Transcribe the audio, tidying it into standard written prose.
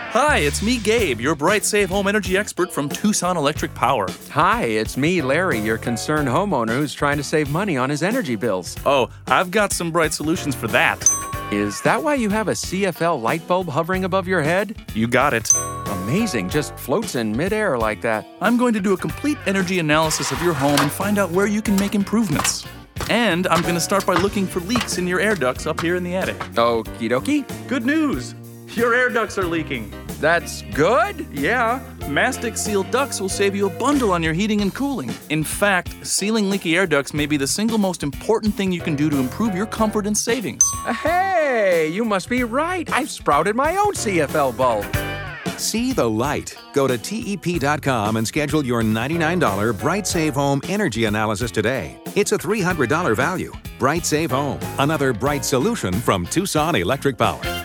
Hi, it's me, Gabe, your Bright Save Home energy expert from Tucson Electric Power. Hi, it's me, Larry, your concerned homeowner who's trying to save money on his energy bills. Oh, I've got some bright solutions for that. Is that why you have a CFL light bulb hovering above your head? You got it. Amazing, just floats in midair like that. I'm going to do a complete energy analysis of your home and find out where you can make improvements. And I'm going to start by looking for leaks in your air ducts up here in the attic. Okie dokie. Good news! Your air ducts are leaking. That's good? Yeah, Mastic sealed ducts will save you a bundle on your heating and cooling. In fact, sealing leaky air ducts may be the single most important thing you can do to improve your comfort and savings. Hey, you must be right. I've sprouted my own CFL bulb. See the light. Go to TEP.com and schedule your $99 Bright Save Home energy analysis today. It's a $300 value. Bright Save Home, another bright solution from Tucson Electric Power.